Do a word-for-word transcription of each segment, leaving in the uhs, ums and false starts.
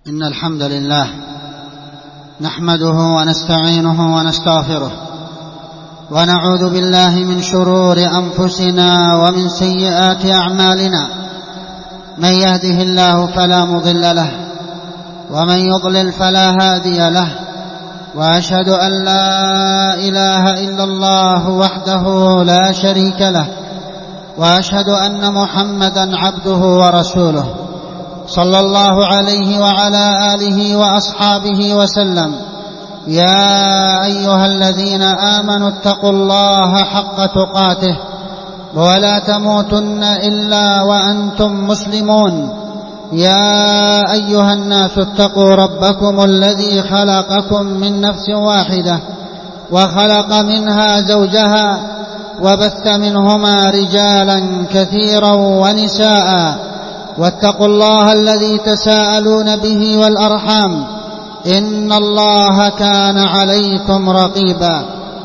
إن الحمد لله نحمده ونستعينه ونستغفره ونعوذ بالله من شرور أنفسنا ومن سيئات أعمالنا. من يهده الله فلا مضل له ومن يضلل فلا هادي له، وأشهد أن لا إله إلا الله وحده لا شريك له، وأشهد أن محمدا عبده ورسوله صلى الله عليه وعلى آله وأصحابه وسلم. يا أيها الذين آمنوا اتقوا الله حق تقاته ولا تموتن إلا وأنتم مسلمون. يا أيها الناس اتقوا ربكم الذي خلقكم من نفس واحدة وخلق منها زوجها وبث منهما رجالا كثيرا ونساء، واتقوا الله الذي تساءلون به والأرحام إن الله كان عليكم رقيبا.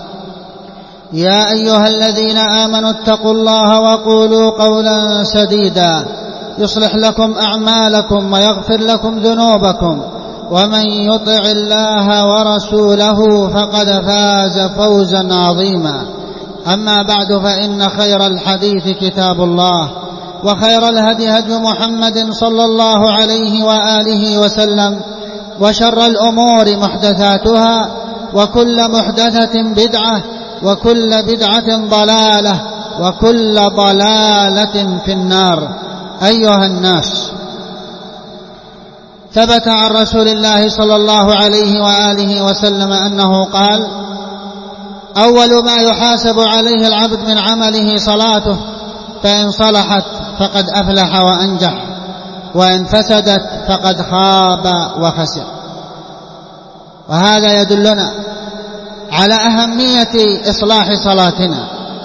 يا أيها الذين آمنوا اتقوا الله وقولوا قولا سديدا يصلح لكم أعمالكم ويغفر لكم ذنوبكم، ومن يطع الله ورسوله فقد فاز فوزا عظيما. أما بعد، فإن خير الحديث كتاب الله، وخير الهدي هدي محمد صلى الله عليه وآله وسلم، وشر الأمور محدثاتها، وكل محدثة بدعة، وكل بدعة ضلالة، وكل ضلالة في النار. أيها الناس، ثبت عن رسول الله صلى الله عليه وآله وسلم أنه قال: أول ما يحاسب عليه العبد من عمله صلاته، فإن صلحت فقد أفلح وأنجح، وإن فسدت فقد خاب وخسر. وهذا يدلنا على أهمية إصلاح صلاتنا،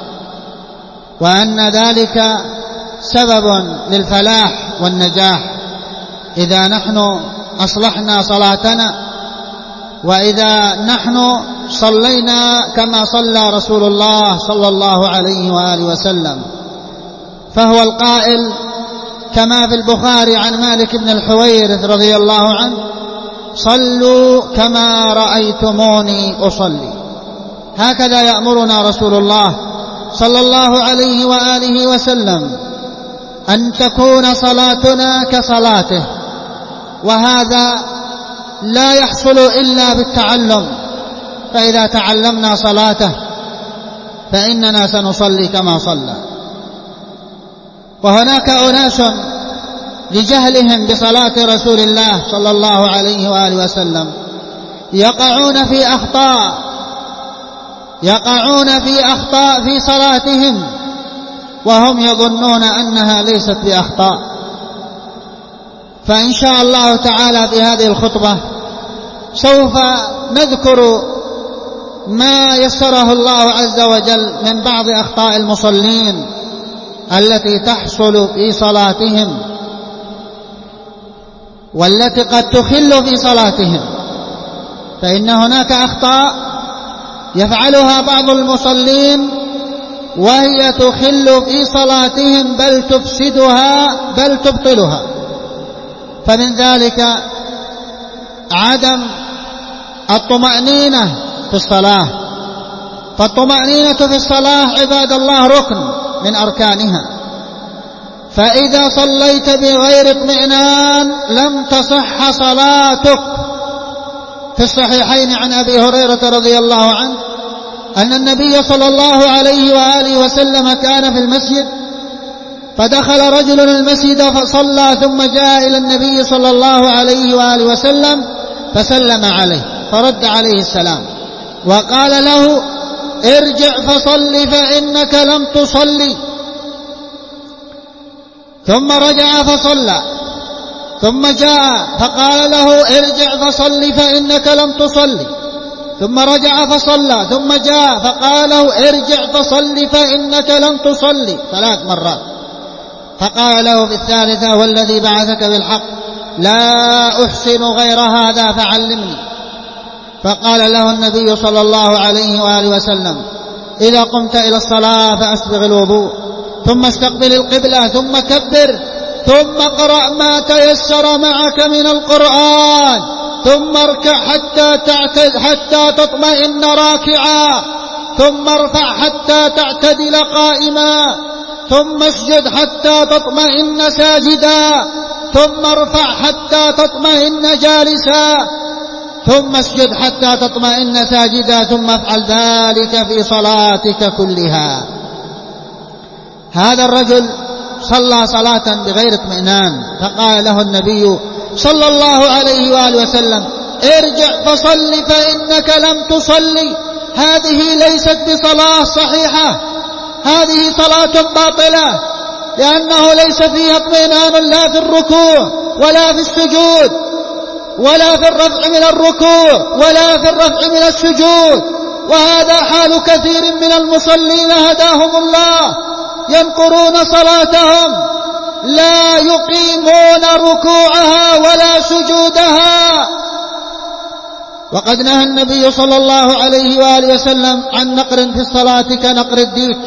وأن ذلك سبب للفلاح والنجاح إذا نحن أصلحنا صلاتنا، وإذا نحن صلينا كما صلى رسول الله صلى الله عليه وآله وسلم. فهو القائل كما في البخاري عن مالك بن الحويرث رضي الله عنه: صلوا كما رأيتموني أصلي. هكذا يأمرنا رسول الله صلى الله عليه وآله وسلم، أن تكون صلاتنا كصلاته، وهذا لا يحصل إلا بالتعلم. فإذا تعلمنا صلاته فإننا سنصلي كما صلى. وهناك أناس لجهلهم بصلاة رسول الله صلى الله عليه وآله وسلم يقعون في أخطاء يقعون في أخطاء في صلاتهم، وهم يظنون أنها ليست بأخطاء. فإن شاء الله تعالى في هذه الخطبة سوف نذكر ما يسره الله عز وجل من بعض أخطاء المصلين التي تحصل في صلاتهم، والتي قد تخل في صلاتهم. فإن هناك أخطاء يفعلها بعض المصلين وهي تخل في صلاتهم، بل تفسدها بل تبطلها. فمن ذلك عدم الطمأنينة في الصلاة. فالطمأنينة في الصلاة عباد الله ركن من أركانها، فإذا صليت بغير اطمئنان لم تصح صلاتك. في الصحيحين عن أبي هريرة رضي الله عنه أن النبي صلى الله عليه وآله وسلم كان في المسجد، فدخل رجل المسجد فصلى، ثم جاء إلى النبي صلى الله عليه وآله وسلم فسلم عليه، فرد عليه السلام وقال له: ارجع فصل فإنك لم تصلي. ثم رجع فصلى، ثم جاء فقال له: ارجع فصل فإنك لم تصلي. ثم رجع فصلى، ثم جاء فقال له: ارجع فصل فإنك لم تصلي، ثلاث مرات. فقال له في الثالثة: والذي بعثك بالحق لا أحسن غير هذا فعلمني. فقال له النبي صلى الله عليه وآله وسلم: إذا قمت إلى الصلاة فأسبغ الوضوء، ثم استقبل القبلة، ثم كبر، ثم اقرأ ما تيسر معك من القرآن، ثم اركع حتى تعتد حتى تطمئن راكعا، ثم ارفع حتى تعتدل قائما، ثم اسجد حتى تطمئن ساجدا، ثم ارفع حتى تطمئن جالسا، ثم اسجد حتى تطمئن ساجدا، ثم افعل ذلك في صلاتك كلها. هذا الرجل صلى صلاة بغير اطمئنان، فقال له النبي صلى الله عليه وآله وسلم: ارجع فصل فإنك لم تصلي، هذه ليست بصلاة صحيحة، هذه صلاة باطلة، لأنه ليس فيها اطمئنان لا في الركوع ولا في السجود، ولا في الرفع من الركوع ولا في الرفع من السجود. وهذا حال كثير من المصلين هداهم الله، ينقرون صلاتهم، لا يقيمون ركوعها ولا سجودها. وقد نهى النبي صلى الله عليه وآله وسلم عن نقر في الصلاة كنقر الديك،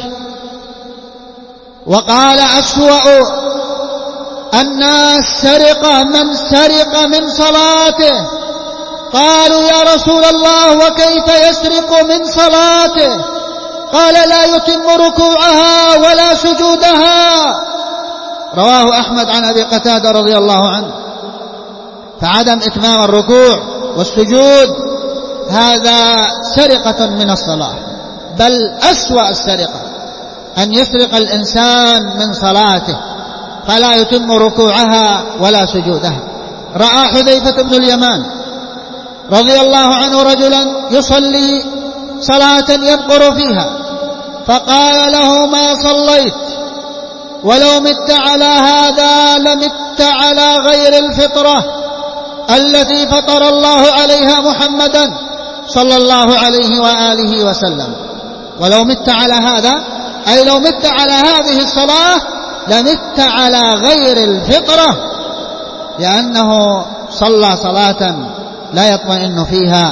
وقال: أسوأ الناس سرقة من سرق من صلاته. قالوا: يا رسول الله وكيف يسرق من صلاته؟ قال: لا يتم ركوعها ولا سجودها. رواه أحمد عن أبي قتادة رضي الله عنه. فعدم إتمام الركوع والسجود هذا سرقة من الصلاة، بل أسوأ السرقة أن يسرق الإنسان من صلاته فلا يتم ركوعها ولا سجودها. رأى حذيفة بن اليمان رضي الله عنه رجلا يصلي صلاة ينقر فيها، فقال له: ما صليت، ولو مت على هذا لمت على غير الفطرة التي فطر الله عليها محمدا صلى الله عليه وآله وسلم. ولو مت على هذا أي لو مت على هذه الصلاة لمت على غير الفطرة، لأنه صلى صلاة لا يطمئن فيها.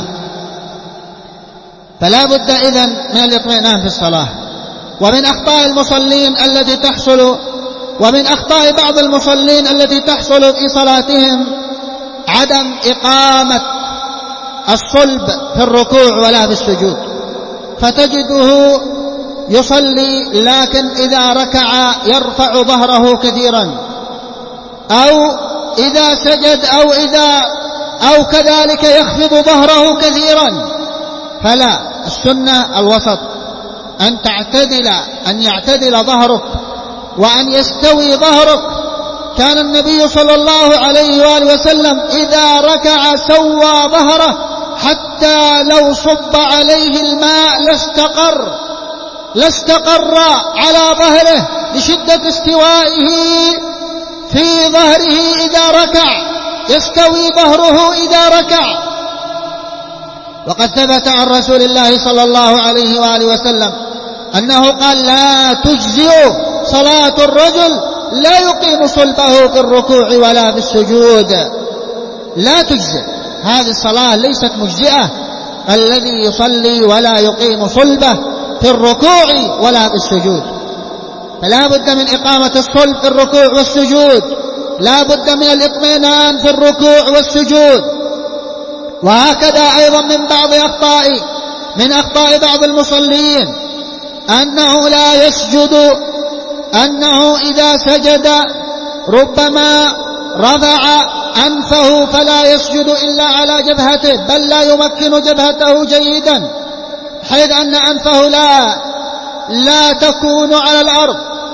فلا بد إذن من الاطمئنان في الصلاة. ومن أخطاء المصلين التي تحصل ومن أخطاء بعض المصلين التي تحصل في صلاتهم عدم إقامة الصلب في الركوع ولا في السجود، فتجده يصلي لكن إذا ركع يرفع ظهره كثيرا، أو إذا سجد أو إذا أو كذلك يخفض ظهره كثيرا. فلا، السنة الوسط، أن تعتدل أن يعتدل ظهرك وأن يستوي ظهرك. كان النبي صلى الله عليه وآله وسلم إذا ركع سوى ظهره حتى لو صب عليه الماء لاستقر لاستقر على ظهره لشدة استوائه في ظهره إذا ركع، يستوي ظهره إذا ركع. وقد ثبت عن رسول الله صلى الله عليه وآله وسلم أنه قال: لا تجزئ صلاة الرجل لا يقيم صلبه في الركوع ولا في السجود. لا تجزئ، هذه الصلاة ليست مجزئة، الذي يصلي ولا يقيم صلبه في الركوع ولا في السجود. فلا بد من إقامة الصلب في الركوع والسجود، لا بد من الاطمئنان في الركوع والسجود. وهكذا أيضا من بعض أخطاء من أخطاء بعض المصلين أنه لا يسجد، أنه إذا سجد ربما رفع أنفه فلا يسجد إلا على جبهته، بل لا يمكن جبهته جيدا، حيث أن أنفه لا لا تكون على الأرض.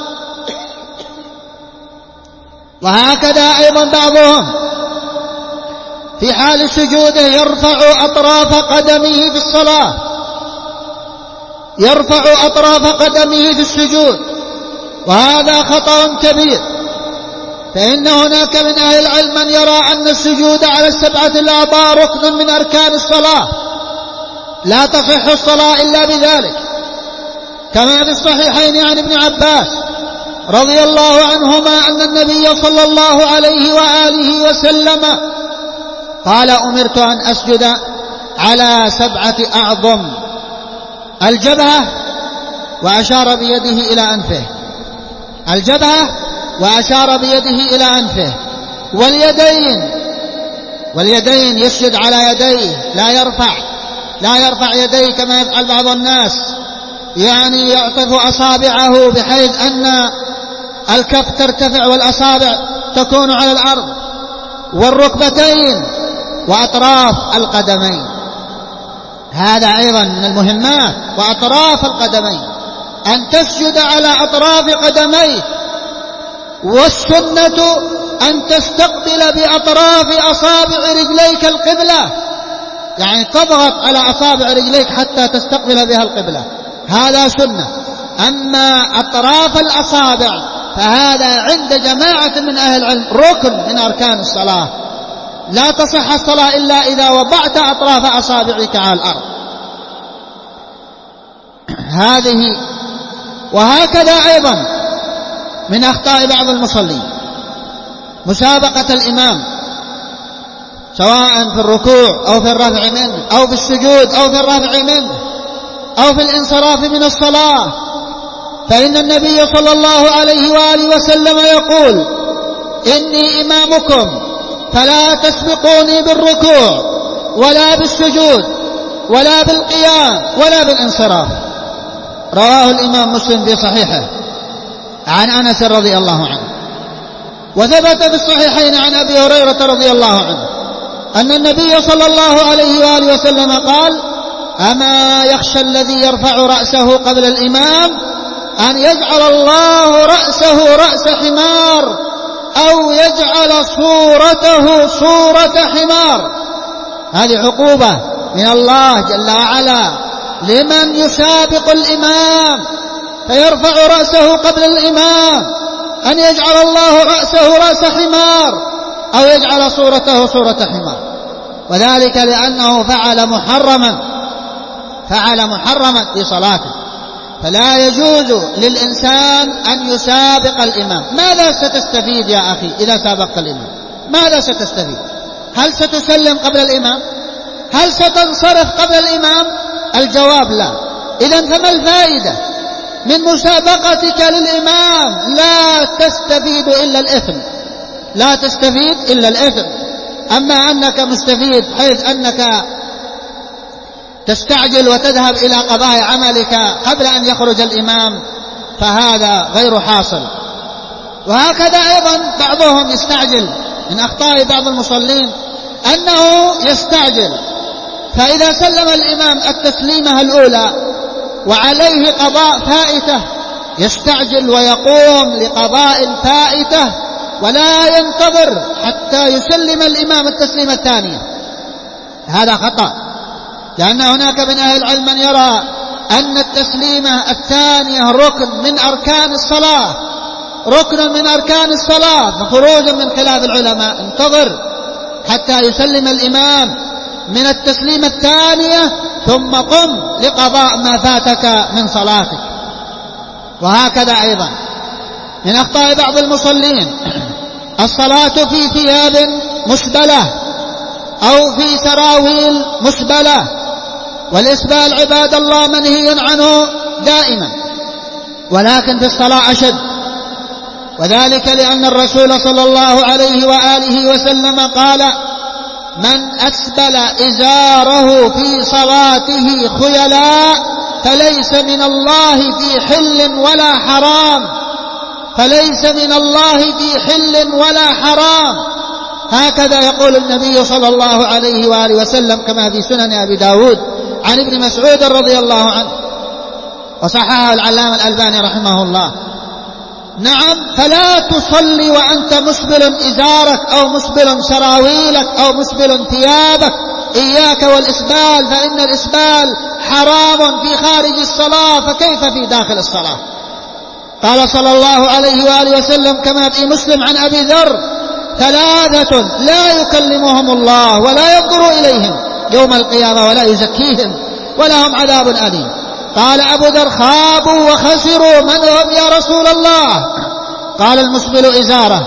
وهكذا أيضا بعضهم في حال سجوده يرفع أطراف قدمه في الصلاة، يرفع أطراف قدمه في السجود، وهذا خطأ كبير. فإن هناك من أهل العلم من يرى أن السجود على السبعة الأعضاء ركن من أركان الصلاة، لا تصح الصلاة إلا بذلك، كما في الصحيحين عن ابن عباس رضي الله عنهما أن النبي صلى الله عليه وآله وسلم قال: أمرت أن أسجد على سبعة أعظم: الجبهة، وأشار بيده إلى أنفه. الجبهة وأشار بيده إلى أنفه. واليدين واليدين يسجد على يديه، لا يرفع لا يرفع يديه كما يفعل بعض الناس، يعني يعطف أصابعه بحيث أن الكف ترتفع والأصابع تكون على الأرض. والركبتين وأطراف القدمين، هذا أيضا من المهمات. وأطراف القدمين أن تسجد على أطراف قدميه. والسنة أن تستقبل بأطراف أصابع رجليك القبلة، يعني تضغط على أصابع رجليك حتى تستقبل بها القبلة، هذا سنة. أما أطراف الأصابع فهذا عند جماعة من أهل العلم ركن من أركان الصلاة، لا تصح الصلاة إلا إذا وضعت أطراف أصابعك على الأرض. هذه. وهكذا أيضا من أخطاء بعض المصلين مسابقة الإمام، سواء في الركوع أو في الرفع منه أو في السجود أو في الرفع منه أو في الانصراف من الصلاة. فإن النبي صلى الله عليه وآله وسلم يقول: إني إمامكم فلا تسبقوني بالركوع ولا بالسجود ولا بالقيام ولا بالانصراف. رواه الإمام مسلم في صحيحه عن أنس رضي الله عنه. وثبت في الصحيحين عن أبي هريرة رضي الله عنه أن النبي صلى الله عليه وآله وسلم قال: أما يخشى الذي يرفع رأسه قبل الإمام أن يجعل الله رأسه رأس حمار أو يجعل صورته صورة حمار. هذه عقوبة من الله جل وعلا لمن يسابق الإمام فيرفع رأسه قبل الإمام، أن يجعل الله رأسه رأس حمار أو يجعل صورته صورة حمار. وذلك لأنه فعل محرما فعل محرما في صلاته. فلا يجوز للإنسان أن يسابق الإمام. ماذا ستستفيد يا أخي إذا سابقت الإمام؟ ماذا ستستفيد؟ هل ستسلم قبل الإمام؟ هل ستنصرف قبل الإمام؟ الجواب لا. إذن فما الفائدة من مسابقتك للإمام؟ لا تستفيد إلا الإثم، لا تستفيد إلا الإثم. أما أنك مستفيد حيث أنك تستعجل وتذهب إلى قضاء عملك قبل أن يخرج الإمام فهذا غير حاصل. وهكذا أيضا بعضهم يستعجل. من أخطاء بعض المصلين أنه يستعجل، فإذا سلم الإمام التسليمة الأولى وعليه قضاء فائتة يستعجل ويقوم لقضاء الفائتة ولا ينتظر حتى يسلم الإمام التسليمة الثانية. هذا خطأ، لأن هناك من أهل العلم من يرى أن التسليمة الثانية ركن من أركان الصلاة، ركن من أركان الصلاة، فخروجا من خلاف العلماء انتظر حتى يسلم الإمام من التسليمة الثانية ثم قم لقضاء ما فاتك من صلاتك. وهكذا أيضا من أخطاء بعض المصلين الصلاة في ثياب مسبلة أو في سراويل مسبلة. والإسبال عباد الله منهي عنه دائما، ولكن في الصلاة أشد، وذلك لأن الرسول صلى الله عليه وآله وسلم قال: من أسبل إزاره في صلاته خيلاء فليس من الله في حل ولا حرام، فليس من الله في حل ولا حرام. هكذا يقول النبي صلى الله عليه وآله وسلم كما في سنن أبي داود عن ابن مسعود رضي الله عنه، وصححه العلامة الألباني رحمه الله. نعم، فلا تصلي وأنت مسبل إزارك أو مسبل سراويلك أو مسبل ثيابك، إياك والإسبال، فإن الإسبال حرام في خارج الصلاة فكيف في داخل الصلاة. قال صلى الله عليه وآله وسلم كما في مسلم عن أبي ذر: ثلاثة لا يكلمهم الله ولا ينظر إليهم يوم القيامة ولا يزكيهم ولهم عذاب أليم. قال أبو ذر: خابوا وخسروا، من هم يا رسول الله؟ قال: المسبل إزاره،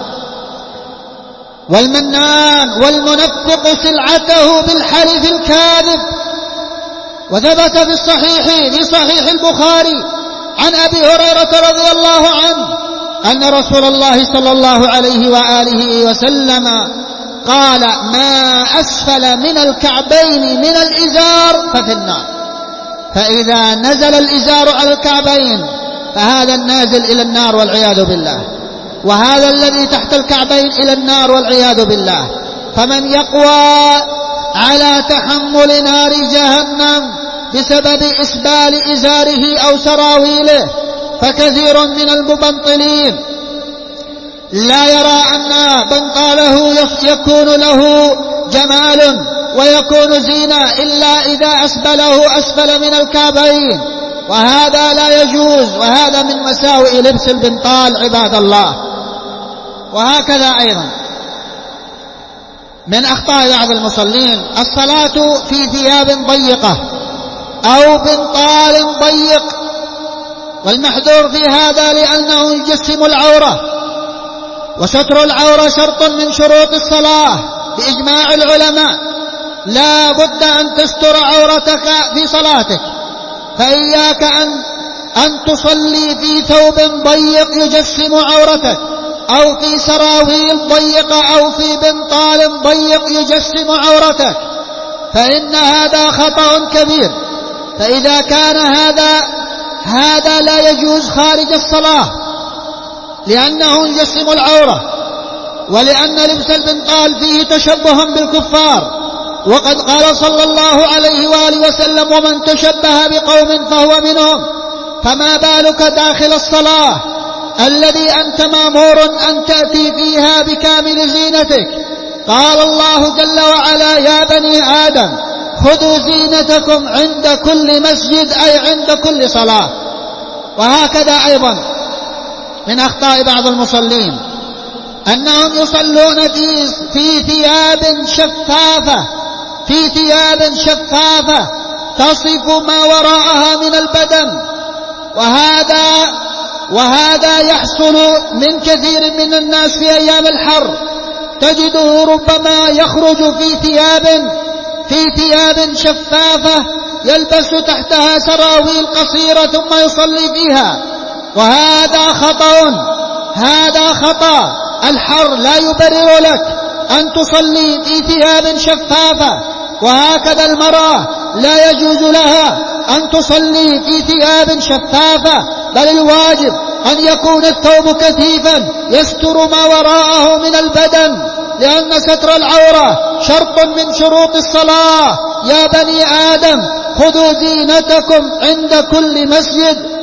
والمنان، والمنفق سلعته بالحلف الكاذب. وثبت في الصحيح في صحيح البخاري عن أبي هريرة رضي الله عنه أن رسول الله صلى الله عليه وآله وسلم قال: ما أسفل من الكعبين من الإزار ففي النار. فإذا نزل الإزار على الكعبين فهذا النازل إلى النار والعياذ بالله، وهذا الذي تحت الكعبين إلى النار والعياذ بالله. فمن يقوى على تحمل نار جهنم بسبب إسبال إزاره أو سراويله فكثير من المبنطلين لا يرى أن بنطاله يكون له جمال ويكون زينة إلا إذا أسبله أسفل من الكعبين، وهذا لا يجوز، وهذا من مساوئ لبس البنطال عباد الله. وهكذا أيضا من أخطاء بعض المصلين الصلاة في ثياب ضيقة أو بنطال ضيق، والمحذور في هذا لأنه يجسم العورة، وستر العورة شرط من شروط الصلاة بإجماع العلماء. لا بد أن تستر عورتك في صلاتك، فإياك أن, أن تصلي في ثوب ضيق يجسم عورتك، أو في سراويل ضيقة، أو في بنطال ضيق يجسم عورتك، فإن هذا خطأ كبير. فإذا كان هذا هذا لا يجوز خارج الصلاة لأنه يجسم العورة، ولأن لبس البنطال فيه تشبه بالكفار، وقد قال صلى الله عليه وآله وسلم: ومن تشبه بقوم فهو منهم. فما بالك داخل الصلاة الذي أنت مأمور أن تأتي فيها بكامل زينتك؟ قال الله جل وعلا: يا بني آدم خذوا زينتكم عند كل مسجد، أي عند كل صلاة. وهكذا أيضا من أخطاء بعض المصلين أنهم يصلون في, في ثياب شفافة في ثياب شفافة تصف ما وراءها من البدن، وهذا وهذا يحصل من كثير من الناس في أيام الحر. تجده ربما يخرج في ثياب في ثياب شفافة يلبس تحتها سراويل قصيرة ثم يصلي فيها، وهذا خطأ هذا خطأ. الحر لا يبرر لك أن تصلي في ثياب شفافة، وهكذا المرأة لا يجوز لها أن تصلي في ثياب شفافة، بل الواجب أن يكون الثوب كثيفا يستر ما وراءه من البدن، لأن ستر العورة شرط من شروط الصلاة. يا بني آدم خذوا زينتكم عند كل مسجد.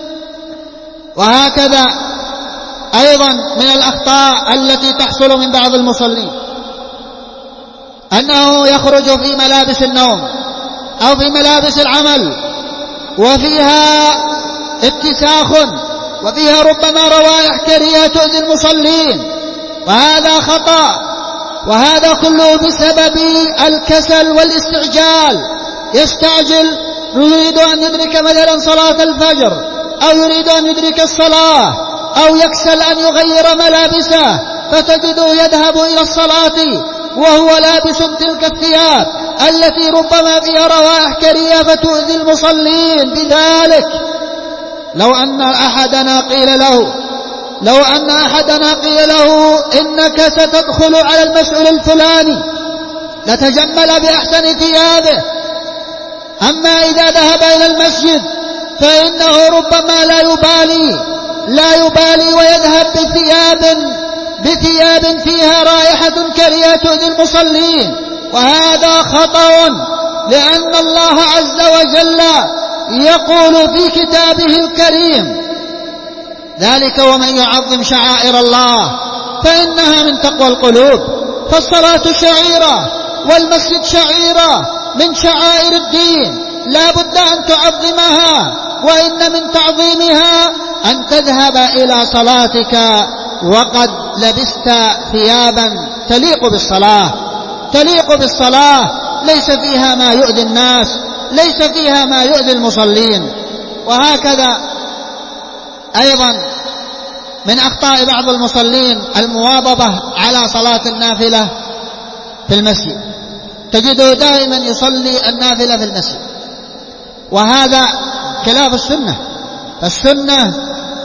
وهكذا أيضا من الأخطاء التي تحصل من بعض المصلين أنه يخرج في ملابس النوم أو في ملابس العمل وفيها اتساخ، وفيها ربما روائح كريهة تؤذي المصلين، وهذا خطأ، وهذا كله بسبب الكسل والاستعجال. يستعجل، يريد أن يدرك مثلا صلاة الفجر، أو يريد أن يدرك الصلاة، أو يكسل أن يغير ملابسه، فتجده يذهب إلى الصلاة وهو لابس تلك الثياب التي ربما فيها روائح كريهة فتؤذي المصلين بذلك. لو أن أحدنا قيل له لو أن أحدنا قيل له إنك ستدخل على المسؤول الفلاني لتجمل بأحسن ثيابه، أما إذا ذهب إلى المسجد فإنه ربما لا يبالي لا يبالي ويذهب بثياب بثياب فيها رائحة كريهة تؤذي المصلين، وهذا خطأ، لأن الله عز وجل يقول في كتابه الكريم: ذلك ومن يعظم شعائر الله فإنها من تقوى القلوب. فالصلاة شعيرة والمسجد شعيرة من شعائر الدين، لا بد أن تعظمها، وإن من تعظيمها أن تذهب إلى صلاتك وقد لبست ثيابا تليق بالصلاة تليق بالصلاة ليس فيها ما يؤذي الناس، ليس فيها ما يؤذي المصلين. وهكذا أيضا من أخطاء بعض المصلين المواظبة على صلاة النافلة في المسجد، تجده دائما يصلي النافلة في المسجد، وهذا خلاف السنة. فالسنة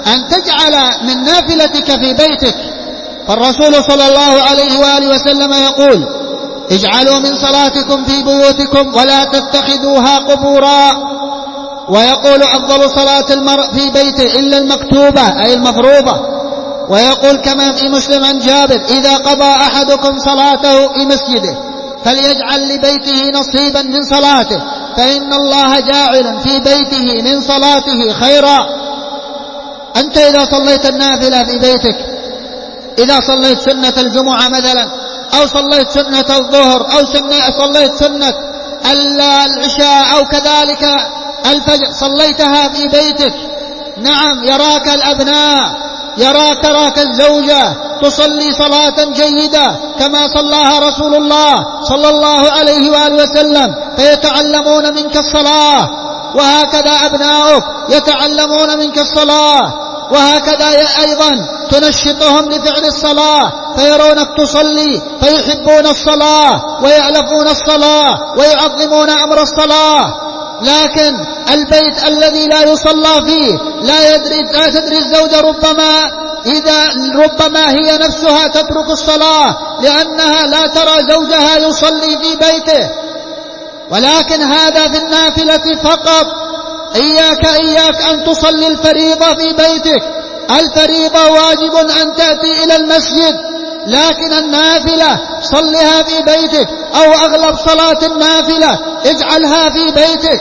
أن تجعل من نافلتك في بيتك. فالرسول صلى الله عليه وآله وسلم يقول: اجعلوا من صلاتكم في بيوتكم ولا تتخذوها قبورا. ويقول: أفضل صلاة المرء في بيته إلا المكتوبة أي المفروضة. ويقول كما في مسلم عن جابر: إذا قضى أحدكم صلاته في مسجده فليجعل لبيته نصيبا من صلاته، فإن الله جاعل في بيته من صلاته خيرا. أنت إذا صليت النافلة في بيتك، إذا صليت سنة الجمعة مثلا، أو صليت سنة الظهر، أو صليت سنة العشاء، أو كذلك الفجر، صليتها في بيتك، نعم يراك الأبناء، يراك راك الزوجة تصلي صلاة جيدة كما صلاها رسول الله صلى الله عليه وآله وسلم، فيتعلمون منك الصلاة، وهكذا أبناؤك يتعلمون منك الصلاة، وهكذا أيضا تنشطهم لفعل الصلاة، فيرونك تصلي فيحبون الصلاة ويألفون الصلاة ويعظمون أمر الصلاة. لكن البيت الذي لا يصلى فيه لا يدري لا تدري الزوجة ربما إذا ربما هي نفسها تترك الصلاة لأنها لا ترى زوجها يصلي في بيته. ولكن هذا في النافلة فقط. إياك إياك أن تصلي الفريضة في بيتك، الفريضة واجب أن تأتي إلى المسجد، لكن النافلة صلها في بيتك، أو أغلب صلاة النافلة اجعلها في بيتك.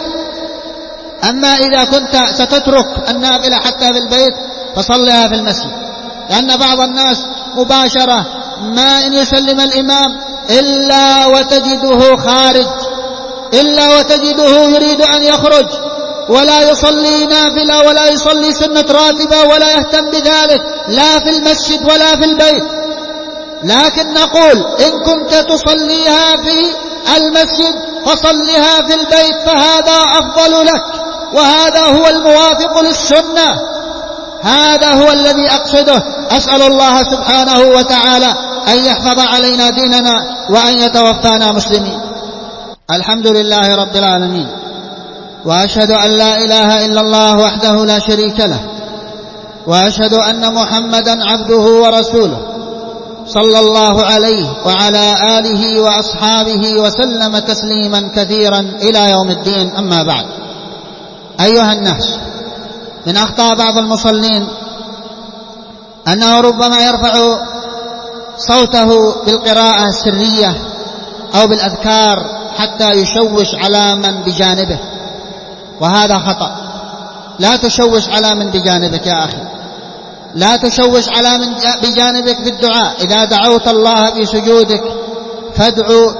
أما إذا كنت ستترك النافلة حتى في البيت فصلها في المسجد، لأن بعض الناس مباشرة ما إن يسلم الإمام إلا وتجده خارج، إلا وتجده يريد أن يخرج، ولا يصلي نافلة ولا يصلي سنة راتبة ولا يهتم بذلك، لا في المسجد ولا في البيت. لكن نقول إن كنت تصليها في المسجد فصلها في البيت، فهذا أفضل لك، وهذا هو الموافق للسنة، هذا هو الذي أقصده. أسأل الله سبحانه وتعالى أن يحفظ علينا ديننا وأن يتوفانا مسلمين. الحمد لله رب العالمين، وأشهد أن لا إله إلا الله وحده لا شريك له، وأشهد أن محمدا عبده ورسوله صلى الله عليه وعلى آله وأصحابه وسلم تسليما كثيرا إلى يوم الدين. أما بعد، أيها الناس، من أخطاء بعض المصلين أنه ربما يرفع صوته بالقراءة السرية أو بالأذكار حتى يشوش على من بجانبه، وهذا خطأ. لا تشوش على من بجانبك يا أخي، لا تشوش على من بجانبك في الدعاء. إذا دعوت الله في سجودك فادعو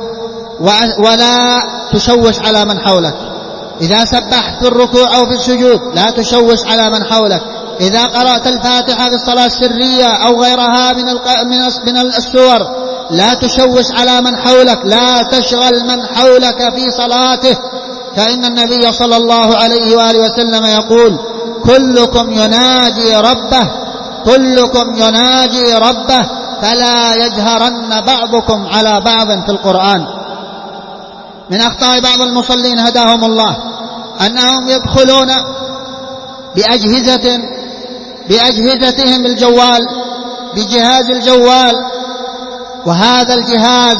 ولا تشوش على من حولك. إذا سبحت في الركوع أو في السجود لا تشوش على من حولك. إذا قرأت الفاتحة في الصلاة السرية أو غيرها من من السور لا تشوش على من حولك، لا تشغل من حولك في صلاته، فإن النبي صلى الله عليه وآله وسلم يقول: كلكم يناجي ربه، كلكم يناجي ربه، فلا يجهرن بعضكم على بعض في القرآن. من أخطاء بعض المصلين هداهم الله أنهم يدخلون بأجهزة بأجهزتهم الجوال، بجهاز الجوال، وهذا الجهاز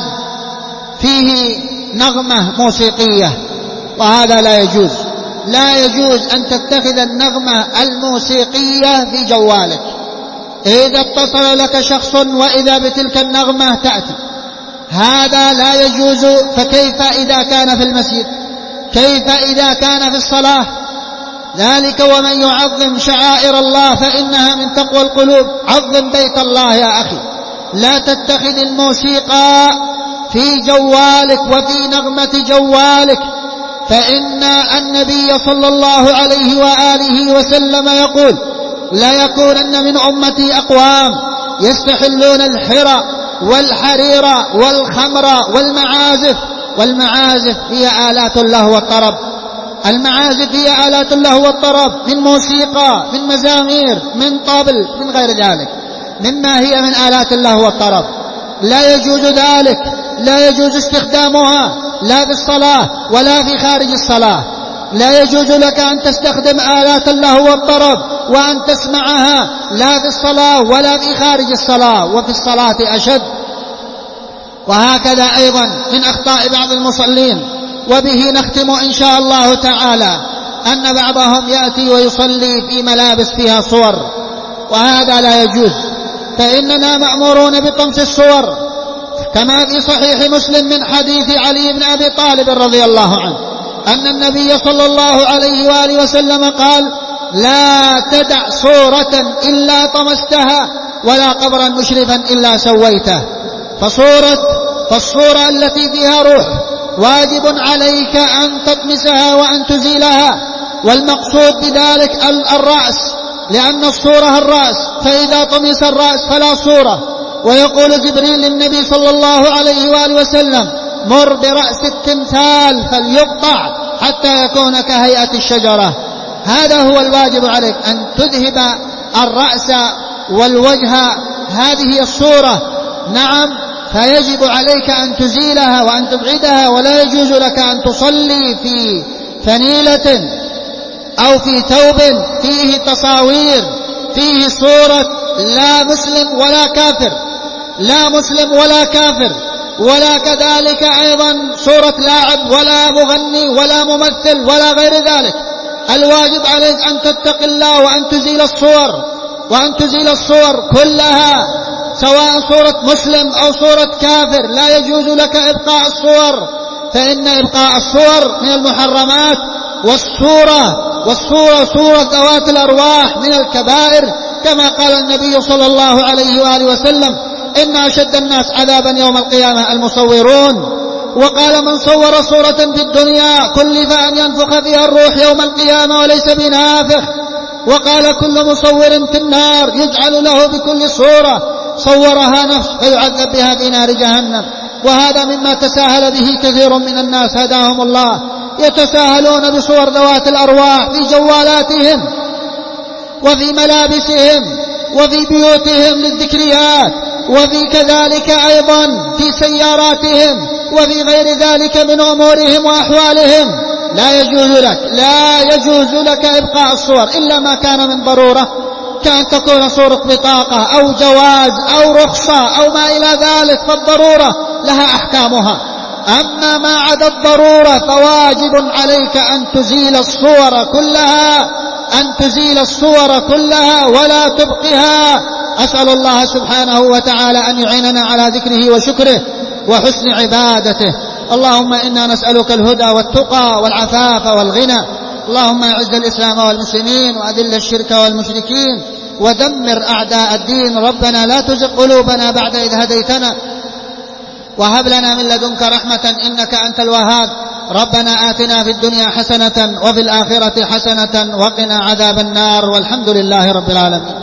فيه نغمة موسيقية، وهذا لا يجوز. لا يجوز أن تتخذ النغمة الموسيقية في جوالك. إذا اتصل لك شخص وإذا بتلك النغمة تأتي، هذا لا يجوز. فكيف إذا كان في المسجد؟ كيف إذا كان في الصلاة؟ ذلك ومن يعظم شعائر الله فإنها من تقوى القلوب. عظم بيت الله يا أخي، لا تتخذ الموسيقى في جوالك وفي نغمة جوالك، فإن النبي صلى الله عليه وآله وسلم يقول: لا يكونن من أمتي أقوام يستحلون الحرى والحرير والخمر والمعازف. والمعازف هي آلات اللهو والطرب، المعازف هي آلات اللهو والطرب، من موسيقى، من مزامير، من طبل، من غير ذلك مما هي من آلات اللهو والطرب. لا يجوز ذلك، لا يجوز استخدامها لا في الصلاة ولا في خارج الصلاة. لا يجوز لك أن تستخدم آلات اللهو والطرب وأن تسمعها لا في الصلاة ولا في خارج الصلاة، وفي الصلاة أشد. وهكذا أيضا من أخطاء بعض المصلين، وبه نختم إن شاء الله تعالى، أن بعضهم يأتي ويصلي في ملابس فيها صور، وهذا لا يجوز، فإننا مأمورون بطمس الصور، كما في صحيح مسلم من حديث علي بن أبي طالب رضي الله عنه أن النبي صلى الله عليه وآله وسلم قال: لا تدع صورة إلا طمستها، ولا قبرا مشرفا إلا سويته. فصورة فالصورة التي فيها روح واجب عليك أن تطمسها وأن تزيلها، والمقصود بذلك الرأس، لأن الصورة الرأس، فإذا طمس الرأس فلا صورة. ويقول جبريل للنبي صلى الله عليه وآله وسلم: مر برأس التمثال فليقطع حتى يكون كهيئة الشجرة. هذا هو الواجب عليك، أن تذهب الرأس والوجه، هذه الصورة. نعم، فيجب عليك أن تزيلها وأن تبعدها، ولا يجوز لك أن تصلي في فنيلة أو في ثوب فيه تصاوير، فيه صورة لا مسلم ولا كافر، لا مسلم ولا كافر، ولا كذلك أيضا صورة لاعب ولا مغني ولا ممثل ولا غير ذلك. الواجب عليك أن تتقي الله وأن تزيل الصور، وأن تزيل الصور كلها، سواء صورة مسلم أو صورة كافر، لا يجوز لك إبقاء الصور، فإن إبقاء الصور من المحرمات. والصورة والصورة صورة ذوات الأرواح من الكبائر، كما قال النبي صلى الله عليه وآله وسلم: إن أشد الناس عذابا يوم القيامة المصورون. وقال: من صور صورة في الدنيا كلف أن ينفخ فيها الروح يوم القيامة وليس بنافخ. وقال: كل مصور في النار يجعل له بكل صورة صورها نفس فيعذب بها في نار جهنم. وهذا مما تساهل به كثير من الناس هداهم الله، يتساهلون بصور ذوات الأرواح في جوالاتهم وفي ملابسهم وفي بيوتهم للذكريات، وفي كذلك أيضا في سياراتهم وفي غير ذلك من أمورهم وأحوالهم. لا يجوز لك لا يجوز لك إبقاء الصور إلا ما كان من ضرورة، كأن تكون صورة بطاقة أو جواز أو رخصة أو ما إلى ذلك، فالضرورة لها أحكامها. أما ما عدا الضرورة فواجب عليك أن تزيل الصور كلها، أن تزيل الصور كلها ولا تبقها. أسأل الله سبحانه وتعالى أن يعيننا على ذكره وشكره وحسن عبادته. اللهم إنا نسألك الهدى والتقى والعفاف والغنى. اللهم أعز الإسلام والمسلمين وأذل الشرك والمشركين ودمر أعداء الدين. ربنا لا تزغ قلوبنا بعد إذ هديتنا وهب لنا من لدنك رحمة إنك أنت الوهاب. ربنا آتنا في الدنيا حسنة وفي الآخرة حسنة وقنا عذاب النار، والحمد لله رب العالمين.